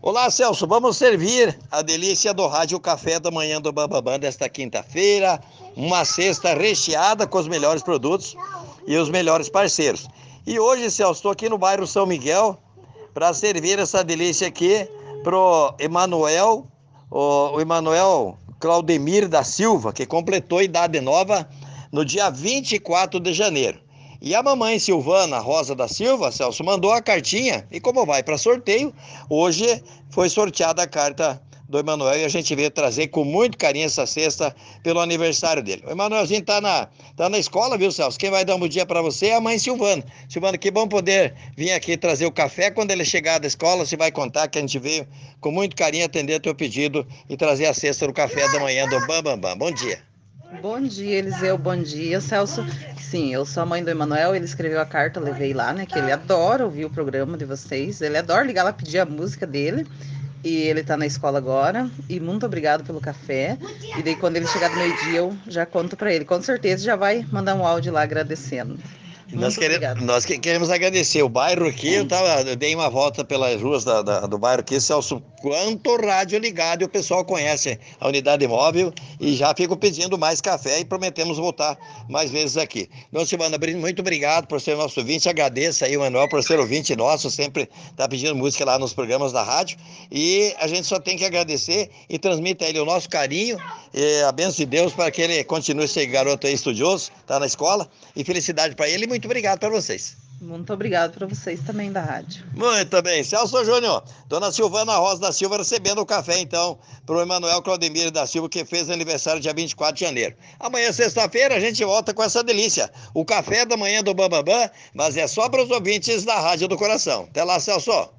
Olá, Celso, vamos servir a delícia do Rádio Café da Manhã do Bambambam desta quinta-feira, uma cesta recheada com os melhores produtos e os melhores parceiros. E hoje, Celso, estou aqui no bairro São Miguel para servir essa delícia aqui pro Emanuel, o Emanuel Claudemir da Silva, que completou idade nova no dia 24 de janeiro. E a mamãe Silvana Rosa da Silva, Celso, mandou a cartinha e como vai para sorteio, hoje foi sorteada a carta do Emanuel e a gente veio trazer com muito carinho essa cesta pelo aniversário dele. O Emanuelzinho tá na escola, viu, Celso? Quem vai dar um bom dia para você é a mãe Silvana. Silvana, que bom poder vir aqui trazer o café. Quando ele chegar da escola, você vai contar que a gente veio com muito carinho atender teu pedido e trazer a cesta do café da manhã do Bambambam. Bom dia. Bom dia, Eliseu. Bom dia, Celso. Sim, eu sou a mãe do Emanuel. Ele escreveu a carta, eu levei lá, né? Que ele adora ouvir o programa de vocês. Ele adora ligar lá, pedir a música dele. E ele tá na escola agora. E muito obrigado pelo café. E daí, quando ele chegar do meio-dia, eu já conto para ele. Com certeza já vai mandar um áudio lá agradecendo. Muito obrigado. Nós queremos agradecer o bairro aqui. Eu dei uma volta pelas ruas do bairro aqui, Celso. Quanto rádio ligado, e o pessoal conhece a unidade móvel e já fico pedindo mais café e prometemos voltar mais vezes aqui. Dona Silvana, muito obrigado por ser nosso ouvinte. Agradeço aí o Manuel por ser ouvinte nosso, sempre está pedindo música lá nos programas da rádio. E a gente só tem que agradecer e transmite a ele o nosso carinho e a bênção de Deus para que ele continue esse garoto aí estudioso, tá na escola. E felicidade para ele e muito obrigado para vocês. Muito obrigado para vocês também da rádio. Muito bem, Celso Júnior, Dona Silvana Rosa da Silva recebendo o café então para o Emanuel Claudemir da Silva, que fez aniversário dia 24 de janeiro. Amanhã, sexta-feira, a gente volta com essa delícia, o café da manhã do Bambambam, mas é só para os ouvintes da Rádio do Coração. Até lá, Celso.